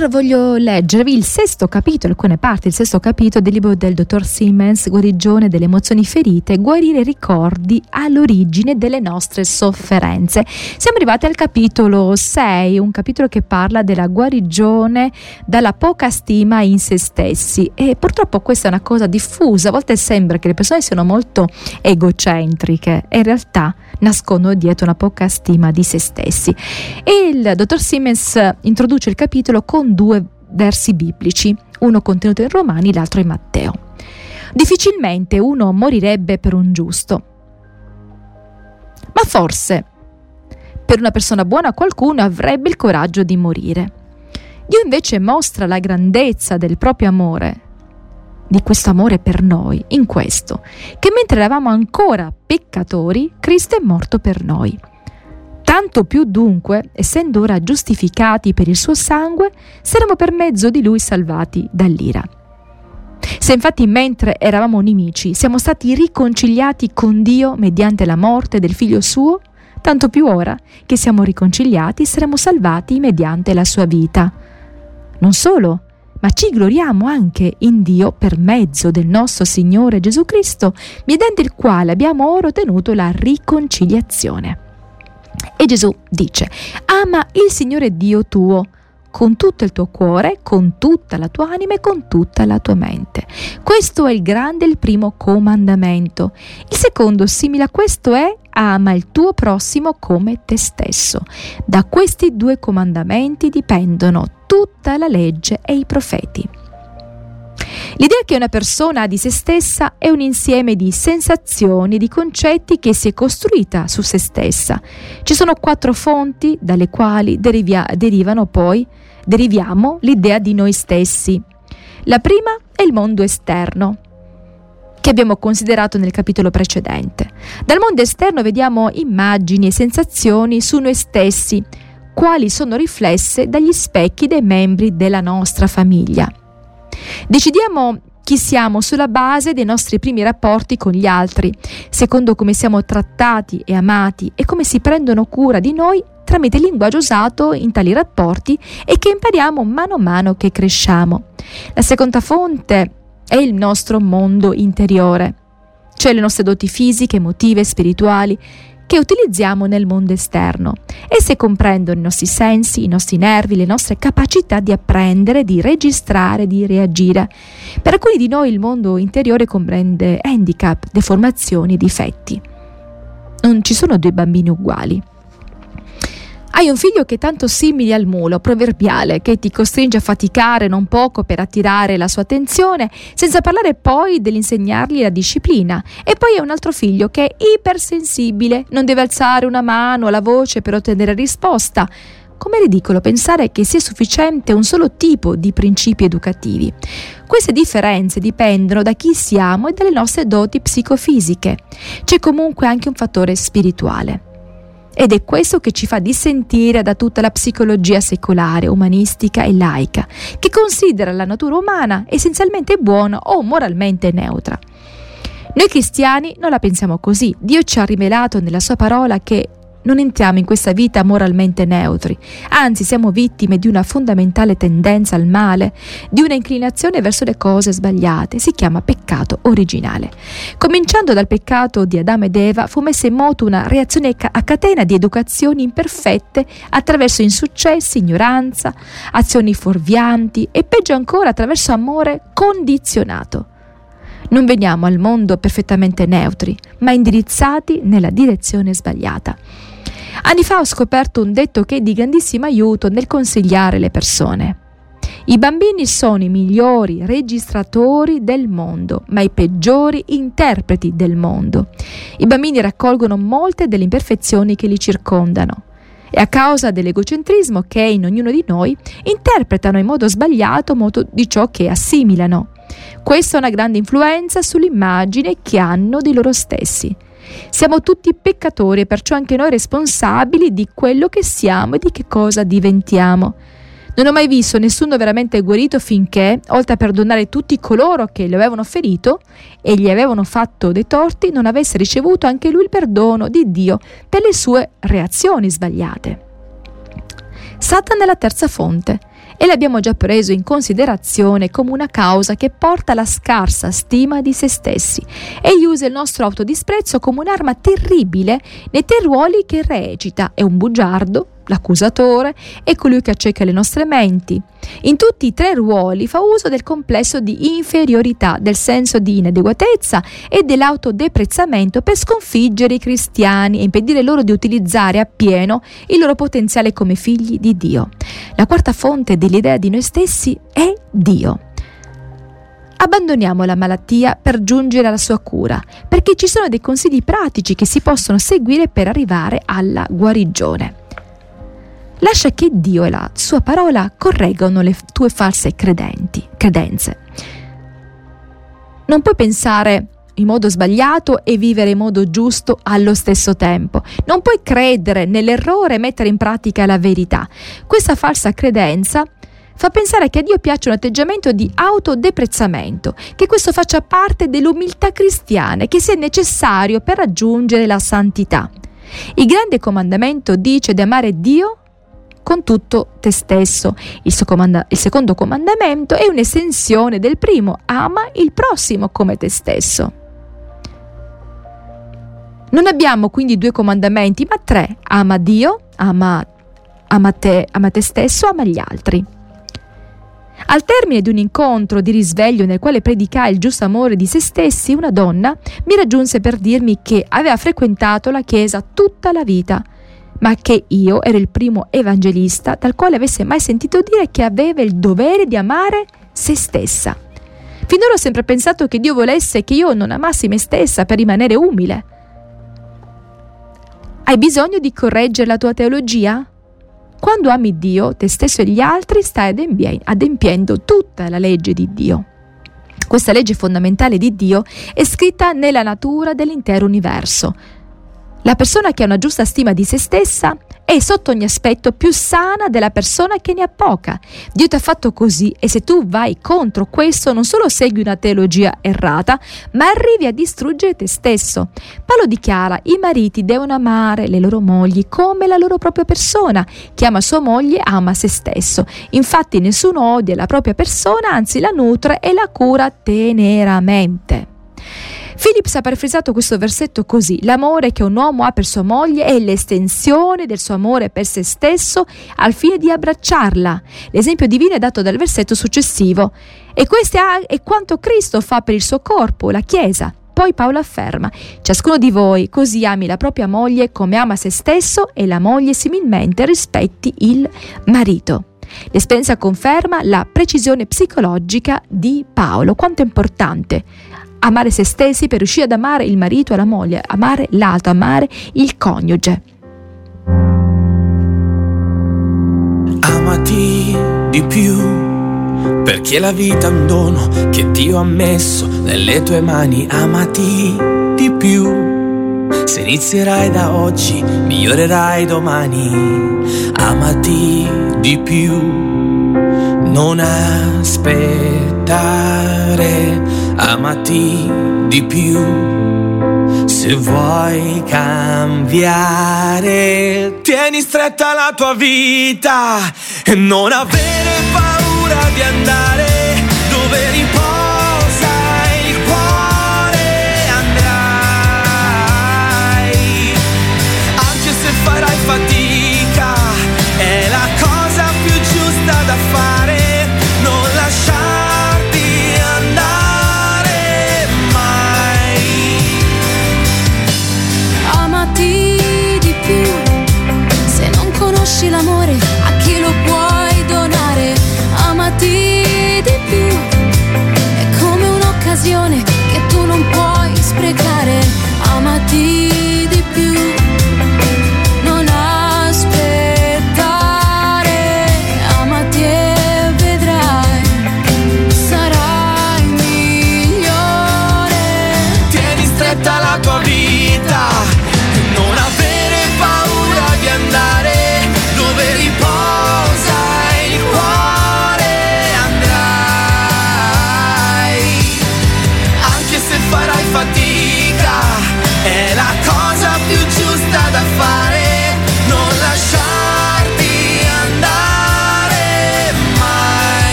Allora voglio leggervi il sesto capitolo, alcune parti del sesto capitolo del libro del dottor Siemens, Guarigione delle emozioni ferite, guarire ricordi all'origine delle nostre sofferenze. Siamo arrivati al capitolo 6, un capitolo che parla della guarigione dalla poca stima in se stessi, e purtroppo questa è una cosa diffusa. A volte sembra che le persone siano molto egocentriche e in realtà nascondono dietro una poca stima di se stessi. E il dottor Siemens introduce il capitolo con due versi biblici, uno contenuto in Romani, l'altro in Matteo. Difficilmente uno morirebbe per un giusto, ma forse per una persona buona qualcuno avrebbe il coraggio di morire. Dio invece mostra la grandezza del proprio amore, di questo amore per noi, in questo, che mentre eravamo ancora peccatori, Cristo è morto per noi. Tanto più dunque, essendo ora giustificati per il suo sangue, saremo per mezzo di lui salvati dall'ira. Se infatti mentre eravamo nemici siamo stati riconciliati con Dio mediante la morte del Figlio suo, tanto più ora che siamo riconciliati saremo salvati mediante la sua vita. Non solo, ma ci gloriamo anche in Dio per mezzo del nostro Signore Gesù Cristo, mediante il quale abbiamo ora ottenuto la riconciliazione. E Gesù dice: ama il Signore Dio tuo con tutto il tuo cuore, con tutta la tua anima e con tutta la tua mente. Questo è il grande, il primo comandamento. Il secondo, simile a questo, è: ama il tuo prossimo come te stesso. Da questi due comandamenti dipendono tutta la legge e i profeti. L'idea che una persona ha di se stessa è un insieme di sensazioni, di concetti che si è costruita su se stessa. Ci sono 4 fonti dalle quali deriviamo l'idea di noi stessi. La prima è il mondo esterno, che abbiamo considerato nel capitolo precedente. Dal mondo esterno vediamo immagini e sensazioni su noi stessi, quali sono riflesse dagli specchi dei membri della nostra famiglia. Decidiamo chi siamo sulla base dei nostri primi rapporti con gli altri, secondo come siamo trattati e amati e come si prendono cura di noi tramite il linguaggio usato in tali rapporti e che impariamo mano a mano che cresciamo. La seconda fonte è il nostro mondo interiore, cioè le nostre doti fisiche, emotive, spirituali, che utilizziamo nel mondo esterno. Esse comprendono i nostri sensi, i nostri nervi, le nostre capacità di apprendere, di registrare, di reagire. Per alcuni di noi il mondo interiore comprende handicap, deformazioni, difetti. Non ci sono 2 bambini uguali. Hai un figlio che è tanto simile al mulo proverbiale che ti costringe a faticare non poco per attirare la sua attenzione, senza parlare poi dell'insegnargli la disciplina. E poi hai un altro figlio che è ipersensibile, non deve alzare una mano o la voce per ottenere risposta. Com'è ridicolo pensare che sia sufficiente un solo tipo di principi educativi. Queste differenze dipendono da chi siamo e dalle nostre doti psicofisiche. C'è comunque anche un fattore spirituale. Ed è questo che ci fa dissentire da tutta la psicologia secolare, umanistica e laica, che considera la natura umana essenzialmente buona o moralmente neutra. Noi cristiani non la pensiamo così. Dio ci ha rivelato nella sua parola che non entriamo in questa vita moralmente neutri, anzi siamo vittime di una fondamentale tendenza al male, di una inclinazione verso le cose sbagliate. Si chiama peccato originale. Cominciando dal peccato di Adamo ed Eva, fu messa in moto una reazione a catena di educazioni imperfette attraverso insuccessi, ignoranza, azioni fuorvianti e peggio ancora attraverso amore condizionato. Non veniamo al mondo perfettamente neutri, ma indirizzati nella direzione sbagliata. Anni fa ho scoperto un detto che è di grandissimo aiuto nel consigliare le persone. I bambini sono i migliori registratori del mondo, ma i peggiori interpreti del mondo. I bambini raccolgono molte delle imperfezioni che li circondano e a causa dell'egocentrismo che è in ognuno di noi, interpretano in modo sbagliato molto di ciò che assimilano. Questa è una grande influenza sull'immagine che hanno di loro stessi. Siamo tutti peccatori e perciò anche noi responsabili di quello che siamo e di che cosa diventiamo. Non ho mai visto nessuno veramente guarito finché, oltre a perdonare tutti coloro che lo avevano ferito e gli avevano fatto dei torti, non avesse ricevuto anche lui il perdono di Dio per le sue reazioni sbagliate. Satana è la terza fonte e l'abbiamo già preso in considerazione come una causa che porta alla scarsa stima di se stessi. Egli usa il nostro autodisprezzo come un'arma terribile nei tre ruoli che recita: è un bugiardo, l'accusatore e colui che acceca le nostre menti. In tutti i tre ruoli fa uso del complesso di inferiorità, del senso di inadeguatezza e dell'autodeprezzamento per sconfiggere i cristiani e impedire loro di utilizzare appieno il loro potenziale come figli di Dio. La quarta fonte dell'idea di noi stessi è Dio. Abbandoniamo la malattia per giungere alla sua cura, perché ci sono dei consigli pratici che si possono seguire per arrivare alla guarigione. Lascia che Dio e la sua parola correggano le tue false credenze. Non puoi pensare in modo sbagliato e vivere in modo giusto allo stesso tempo. Non puoi credere nell'errore e mettere in pratica la verità. Questa falsa credenza fa pensare che a Dio piace un atteggiamento di autodeprezzamento, che questo faccia parte dell'umiltà cristiana e che sia necessario per raggiungere la santità. Il grande comandamento dice di amare Dio con tutto te stesso. Il secondo comandamento è un'estensione del primo: ama il prossimo come te stesso. Non abbiamo quindi 2 comandamenti, ma 3: ama Dio, ama te stesso, ama gli altri. Al termine di un incontro di risveglio nel quale predicai il giusto amore di se stessi, una donna mi raggiunse per dirmi che aveva frequentato la chiesa tutta la vita, ma che io ero il primo evangelista dal quale avesse mai sentito dire che aveva il dovere di amare se stessa. Finora ho sempre pensato che Dio volesse che io non amassi me stessa per rimanere umile. Hai bisogno di correggere la tua teologia? Quando ami Dio, te stesso e gli altri, stai adempiendo tutta la legge di Dio. Questa legge fondamentale di Dio è scritta nella natura dell'intero universo. La persona che ha una giusta stima di se stessa è sotto ogni aspetto più sana della persona che ne ha poca. Dio ti ha fatto così e se tu vai contro questo non solo segui una teologia errata, ma arrivi a distruggere te stesso. Paolo dichiara: i mariti devono amare le loro mogli come la loro propria persona. Chi ama sua moglie ama se stesso. Infatti nessuno odia la propria persona, anzi la nutre e la cura teneramente. Phillips ha parafrasato questo versetto così: l'amore che un uomo ha per sua moglie è l'estensione del suo amore per se stesso al fine di abbracciarla. L'esempio divino è dato dal versetto successivo: e questo è quanto Cristo fa per il suo corpo, la Chiesa. Poi Paolo afferma: ciascuno di voi così ami la propria moglie come ama se stesso, e la moglie similmente rispetti il marito. L'esperienza conferma la precisione psicologica di Paolo. Quanto è importante amare se stessi per riuscire ad amare il marito e la moglie, amare l'altro, amare il coniuge. Amati di più, perché la vita è un dono che Dio ha messo nelle tue mani. Amati di più, se inizierai da oggi migliorerai domani. Amati di più, non aspettare. Amati di più, se vuoi cambiare. Tieni stretta la tua vita e non avere paura di andare dove riposa il cuore. Andrai, anche se farai fatica, è la cosa più giusta da fare. Non lasciarti andare mai. Amati di più, se non conosci l'amore a chi lo puoi donare. Amati di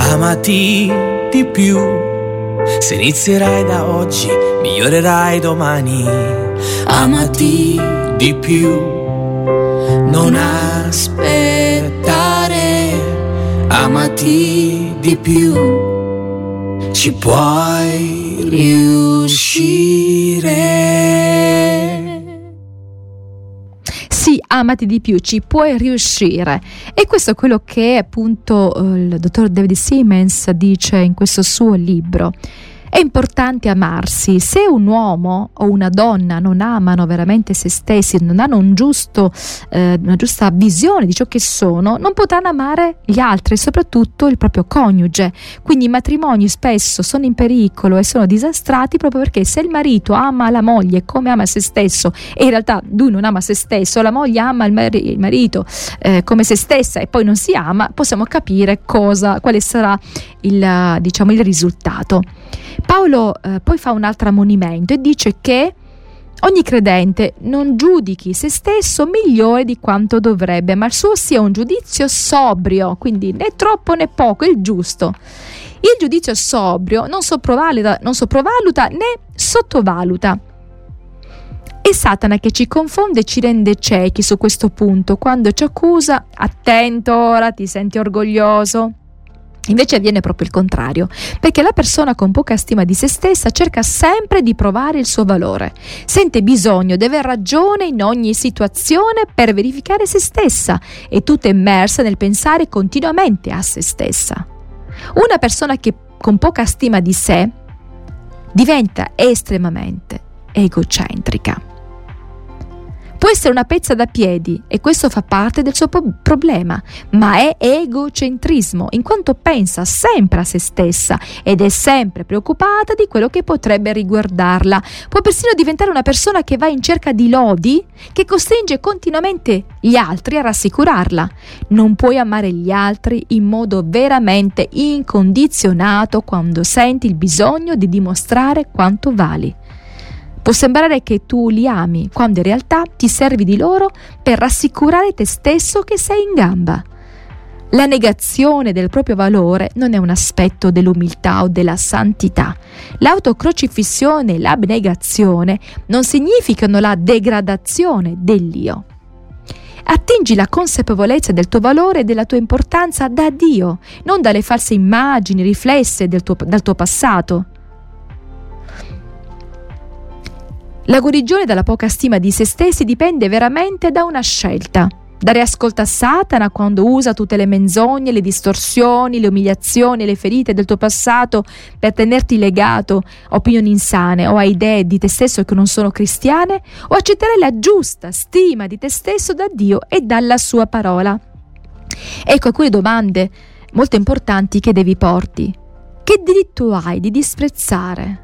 amati di più. Se inizierai da oggi, migliorerai domani. Amati di più, non aspettare. Amati di più, ci puoi riuscire. Sì, amati di più, ci puoi riuscire. E questo è quello che appunto il dottor David Siemens dice in questo suo libro. È importante amarsi. Se un uomo o una donna non amano veramente se stessi, non hanno una giusta visione di ciò che sono, non potranno amare gli altri e soprattutto il proprio coniuge. Quindi i matrimoni spesso sono in pericolo e sono disastrati proprio perché se il marito ama la moglie come ama se stesso e in realtà lui non ama se stesso, la moglie ama il marito come se stessa e poi non si ama, possiamo capire quale sarà il risultato. Paolo poi fa un altro ammonimento e dice che ogni credente non giudichi se stesso migliore di quanto dovrebbe, ma il suo sia un giudizio sobrio, quindi né troppo né poco, il giusto. Il giudizio sobrio non sopravvaluta né sottovaluta. È Satana che ci confonde e ci rende ciechi su questo punto quando ci accusa: attento ora, ti senti orgoglioso. Invece avviene proprio il contrario, perché la persona con poca stima di se stessa cerca sempre di provare il suo valore, sente bisogno di aver ragione in ogni situazione per verificare se stessa, è tutta immersa nel pensare continuamente a se stessa. Una persona che con poca stima di sé diventa estremamente egocentrica. Può essere una pezza da piedi e questo fa parte del suo problema, ma è egocentrismo, in quanto pensa sempre a se stessa ed è sempre preoccupata di quello che potrebbe riguardarla. Può persino diventare una persona che va in cerca di lodi, che costringe continuamente gli altri a rassicurarla. Non puoi amare gli altri in modo veramente incondizionato quando senti il bisogno di dimostrare quanto vali. Può sembrare che tu li ami, quando in realtà ti servi di loro per rassicurare te stesso che sei in gamba. La negazione del proprio valore non è un aspetto dell'umiltà o della santità. L'autocrocifissione e l'abnegazione non significano la degradazione dell'io. Attingi la consapevolezza del tuo valore e della tua importanza da Dio, non dalle false immagini riflesse dal tuo passato. La guarigione dalla poca stima di se stessi dipende veramente da una scelta. Dare ascolto a Satana quando usa tutte le menzogne, le distorsioni, le umiliazioni e le ferite del tuo passato per tenerti legato a opinioni insane o a idee di te stesso che non sono cristiane, o accettare la giusta stima di te stesso da Dio e dalla sua parola. Ecco alcune domande molto importanti che devi porti. Che diritto hai di disprezzare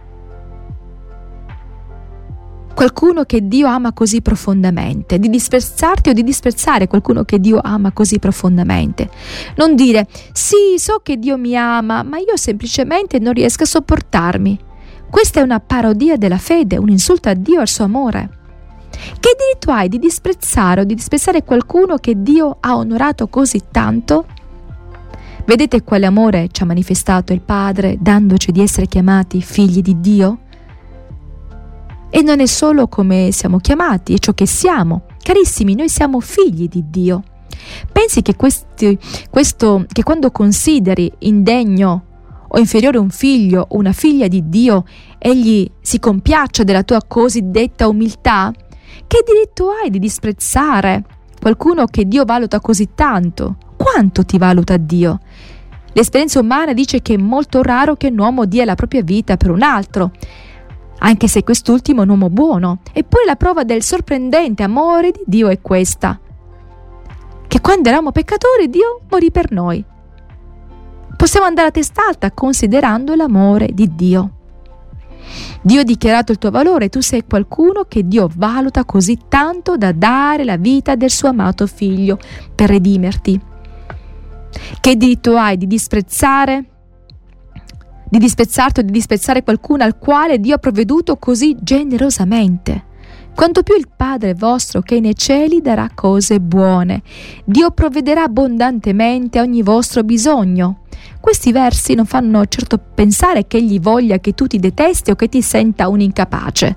qualcuno che Dio ama così profondamente, di disprezzarti o di disprezzare qualcuno che Dio ama così profondamente? Non dire: sì, so che Dio mi ama, ma io semplicemente non riesco a sopportarmi. Questa è una parodia della fede, un insulto a Dio e al suo amore. Che diritto hai di disprezzare o di disprezzare qualcuno che Dio ha onorato così tanto? Vedete quale amore ci ha manifestato il Padre dandoci di essere chiamati figli di Dio? E non è solo come siamo chiamati, è ciò che siamo. Carissimi, noi siamo figli di Dio. Pensi che che quando consideri indegno o inferiore un figlio o una figlia di Dio, egli si compiaccia della tua cosiddetta umiltà? Che diritto hai di disprezzare qualcuno che Dio valuta così tanto? Quanto ti valuta Dio? L'esperienza umana dice che è molto raro che un uomo dia la propria vita per un altro, anche se quest'ultimo è un uomo buono. Eppure la prova del sorprendente amore di Dio è questa: che quando eravamo peccatori Dio morì per noi. Possiamo andare a testa alta considerando l'amore di Dio. Dio ha dichiarato il tuo valore e tu sei qualcuno che Dio valuta così tanto da dare la vita del suo amato figlio per redimerti. Che diritto hai di disprezzarti o di disprezzare qualcuno al quale Dio ha provveduto così generosamente? Quanto più il Padre vostro che è nei cieli darà cose buone. Dio provvederà abbondantemente a ogni vostro bisogno. Questi versi non fanno certo pensare che egli voglia che tu ti detesti o che ti senta un incapace.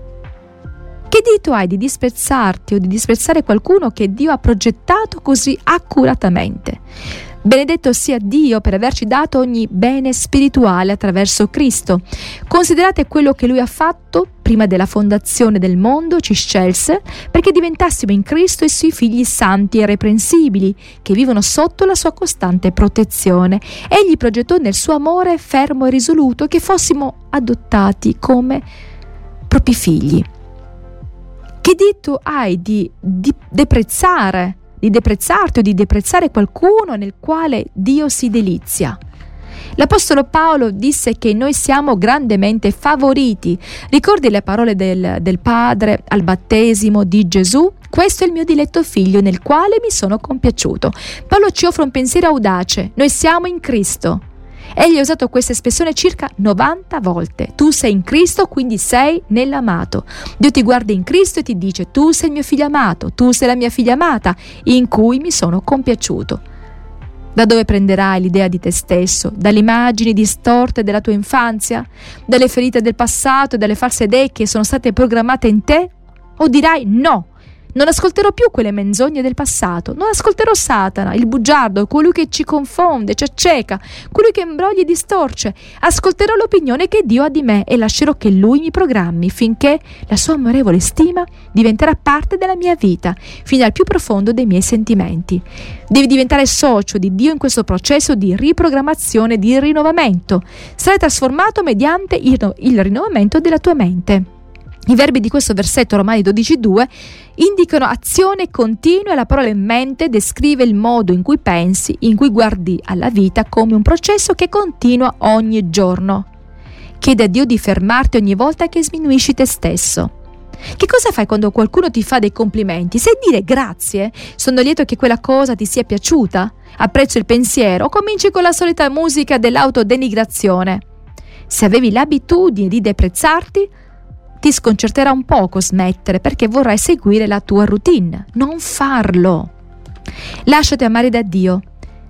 Che diritto hai di disprezzarti o di disprezzare qualcuno che Dio ha progettato così accuratamente? Benedetto sia Dio per averci dato ogni bene spirituale attraverso Cristo. Considerate quello che Lui ha fatto prima della fondazione del mondo, ci scelse perché diventassimo in Cristo i Suoi figli santi e irreprensibili, che vivono sotto la Sua costante protezione. Egli progettò nel Suo amore fermo e risoluto che fossimo adottati come propri figli. Che diritto hai di deprezzarti o di deprezzare qualcuno nel quale Dio si delizia? L'Apostolo Paolo disse che noi siamo grandemente favoriti. Ricordi le parole del Padre al battesimo di Gesù? Questo è il mio diletto figlio nel quale mi sono compiaciuto. Paolo ci offre un pensiero audace. Noi siamo in Cristo. Egli ha usato questa espressione circa 90 volte. Tu sei in Cristo, quindi sei nell'amato. Dio ti guarda in Cristo e ti dice: tu sei il mio figlio amato, tu sei la mia figlia amata, in cui mi sono compiaciuto. Da dove prenderai l'idea di te stesso? Dalle immagini distorte della tua infanzia? Dalle ferite del passato e dalle false idee che sono state programmate in te? O dirai: no, non ascolterò più quelle menzogne del passato, non ascolterò Satana, il bugiardo, colui che ci confonde, ci acceca, colui che imbroglia e distorce. Ascolterò l'opinione che Dio ha di me e lascerò che Lui mi programmi finché la sua amorevole stima diventerà parte della mia vita, fino al più profondo dei miei sentimenti. Devi diventare socio di Dio in questo processo di riprogrammazione, di rinnovamento. Sarai trasformato mediante il rinnovamento della tua mente. I verbi di questo versetto, Romani 12,2, indicano azione continua e la parola in mente descrive il modo in cui pensi, in cui guardi alla vita come un processo che continua ogni giorno. Chiedi a Dio di fermarti ogni volta che sminuisci te stesso. Che cosa fai quando qualcuno ti fa dei complimenti? Sai dire grazie? Sono lieto che quella cosa ti sia piaciuta? Apprezzo il pensiero? O cominci con la solita musica dell'autodenigrazione? Se avevi l'abitudine di deprezzarti, ti sconcerterà un poco smettere perché vorrai seguire la tua routine. Non farlo. Lasciati amare da Dio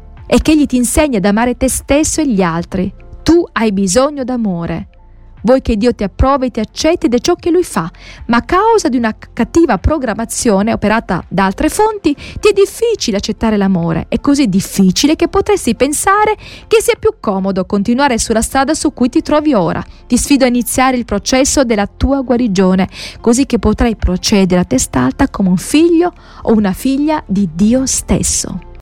e che Egli ti insegni ad amare te stesso e gli altri. Tu hai bisogno d'amore. Vuoi che Dio ti approvi e ti accetti ed è ciò che Lui fa, ma a causa di una cattiva programmazione operata da altre fonti ti è difficile accettare l'amore. È così difficile che potresti pensare che sia più comodo continuare sulla strada su cui ti trovi ora. Ti sfido a iniziare il processo della tua guarigione, così che potrai procedere a testa alta come un figlio o una figlia di Dio stesso.